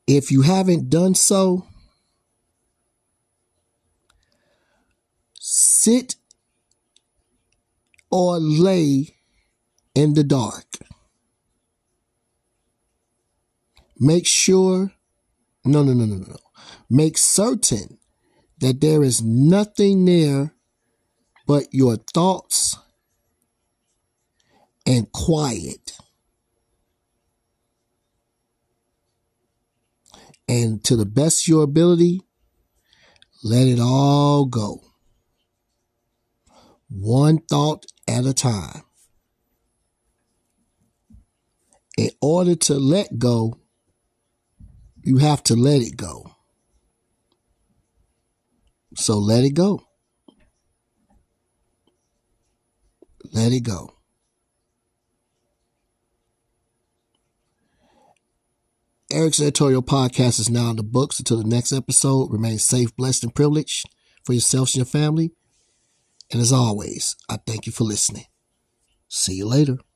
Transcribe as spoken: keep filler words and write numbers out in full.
If you haven't done so, sit or lay in the dark. Make sure, no, no, no, no, no. Make certain that there is nothing there but your thoughts and quiet. And to the best of your ability, let it all go. One thought at a time. In order to let go, you have to let it go. So let it go. Let it go. Eric's Editorial Podcast is now in the books. Until the next episode, remain safe, blessed, and privileged for yourselves and your family. And as always, I thank you for listening. See you later.